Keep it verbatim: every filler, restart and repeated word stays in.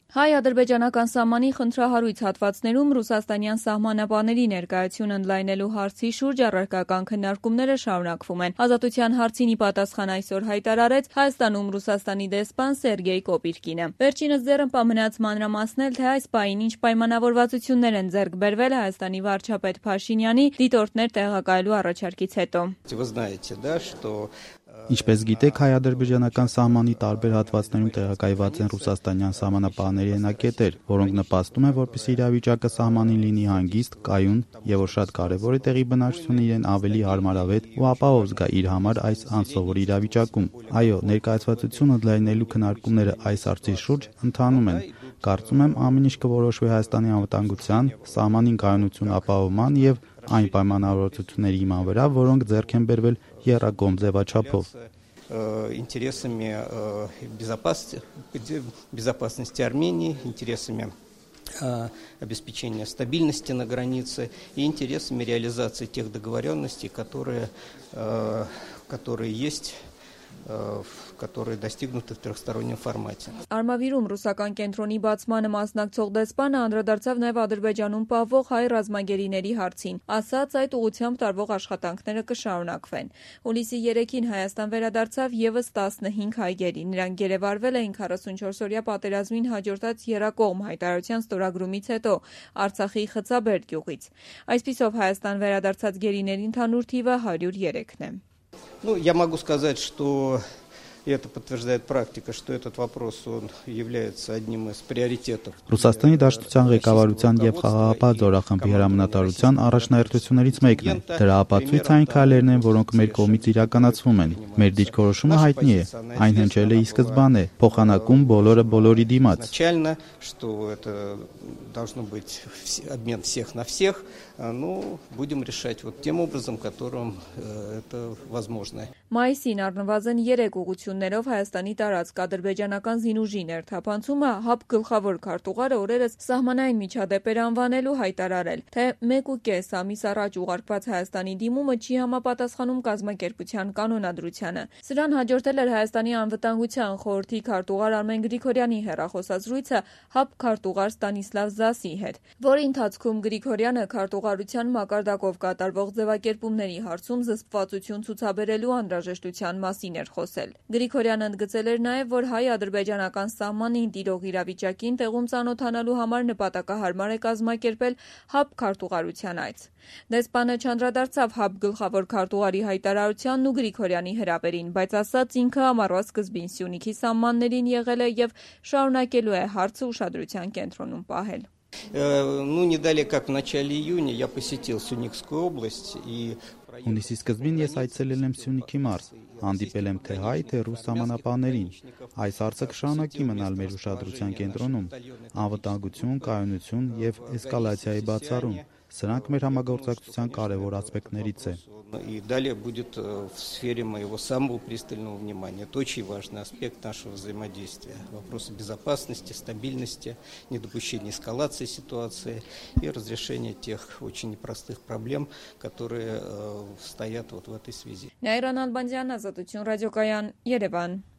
Հայ-ադրբեջանական սահմանի խնդրահարույց հատվածներում ռուսաստանյան սահմանապահների ներկայություն ընդլայնելու հարցի շուրջ առարկական քննարկումները շարունակվում են։ Ազատության հարցին ի պատասխան այսօր հայտարարեց Հայաստանում Ռուսաստանի դեսպան Սերգեյ Կոպիրկինը։ Վերջինս ձեռնպահ մնաց մանրամասնել, թե այս պահին ինչ պայմանավորվածություններ են ձեռք բերվել Հայաստանի վարչապետ Փաշինյանի դիտորդներ տեղակայելու առաջարկից հետո։ Ինչպես գիտեք, հայ-ադրբեջանական սահմանի տարբեր հատվածներում տեղակայված են ռուսաստանյան սահմանապահների հենակետեր, որոնք նպաստում են, որպեսզի իրավիճակը սահմանին լինի հանգիստ, կայուն եւ որ շատ կարեւոր է տեղի բնակչությունը իրեն ավելի հարմարավետ ու ապահով զգա իր համար այս անսովոր իրավիճակում։ Այո, ներկայացվածություն ընդլայնելու քննարկումները այս հարցի շուրջ ընթանում են։ Կարծում եմ, ամեն ինչ կորոշվի Հայաստանի անվտանգության, սահմանին կայունություն ապահովման եւ այն պայմանավորվածությունների հիման վրա, որոնք ձեռք են բերվել եռակողմ ձևաչափով։ Интересами безопасности Армении, интересами обеспечения стабильности на границе и интересами реализации тех договоренностей, которые, которые есть, которые достигнуты в трехстороннем формате. Արմավիրում ռուսական կենտրոնի բացմանը մասնակցող դեսպանը անդրադարձավ նաև Ադրբեջանում պահվող հայ ռազմագերիների հարցին, ասաց այդ ուղղությամբ տարվող աշխատանքները կշարունակվեն։ Հուլիսի երեքին Հայաստան վերադարձավ եւս տասնհինգ հայ գերի։ Նրանք գերեվարվել էին քառասունչորսօրյա պատերազմին հաջորդած եռակողմ հայտարարության ստորագրումից հետո Արցախի Խծաբերդ գյուղից։ Այսպիսով Հայաստան վերադարձած գերիների ընդհանուր թիվը հարյուր երեքն է։ Ну, я могу сказать, что и это подтверждает практика, что этот вопрос он является одним из приоритетов. Ռուսաստանի Դաշնության ղեկավարության եւ խաղաղապահ զորախմբի հրամանատարության առաջնահերթություններից մեկն է։ Դրա ապացույց այն քայլերն են, որոնք մեր կողմից իրականացվում են։ Մեր դիրքորոշումը հայտնի է, այն հնչել է ի սկզբանե, փոխանակում բոլորը բոլորի դիմաց։ Изначально, что это должно быть обмен всех на всех, ну, будем решать вот тем образом, которым это возможно. Մայիսին առնվազն երեք ուղղություններով Հայաստանի տարածք ադրբեջանական զինուժի ներթափանցումը ՀԱՊ գլխավոր քարտուղարը օրերս սահմանային միջադեպեր անվանելու հայտարարել, թե մեկ ու կես ամիս առաջ ուղարկված Հայաստանի դիմումը չի համապատասխանում կազմակերպության կանոնադրությանը։ Սրան հաջորդել էր Հայաստանի անվտանգության խորհրդի քարտուղար Արմեն Գրիգորյանի հեռախոսազրույցը ՀԱՊ քարտուղար Ստանիսլավ Զասի հետ, որի ընթացքում Գրիգորյանը քարտուղարության մակարդակով կատարվող ձևակերպումների հարցում զսպվածություն ցուցաբերելու անհրաժեշտության մասին էր խոսել։ Գրիգորյանը ընդգծել էր նաև, որ հայ-ադրբեջանական սահմանին տիրող իրավիճակին տեղում ծանոթանալու համար նպատակահարմար է կազմակերպել ՀԱՊ քարտուղարության այց։ Դեսպանը չանդրադարձավ ՀԱՊ գլխավոր քարտուղարի հայտարարությանն ու Գրիգորյանի հրավերին, բայց ասաց ինքը ամառվա սկզբին Սյունիքի սահմաններին եղել է եւ շարունակելու է հարցը ուշադրության կենտրոնում պահել։ Ну, не далее, как в начале июня, я посетил Сюникскую область и Հունիսի սկզբին ես այցելել եմ Սյունիքի մարզ, հանդիպել եմ թե հայ, թե ռուս սահմանապահներին։ Այս հարցը կշարունակի մնալ մեր ուշադրության կենտրոնում։ Անվտանգություն, կայունություն եւ էսկալացիայի բացառում։ Սրանք մեր համագործակցության կարևոր ասպեկտներից է։ И далее будет в сфере моего самого пристального внимания. Это очень важный аспект нашего взаимодействия. Вопросы безопасности, стабильности, недопущения эскалации ситуации и разрешения тех очень непростых проблем, которые стоят вот в этой связи. Նաիրան Ալբանդյան, Ազատություն ռադիոկայան, Երևան։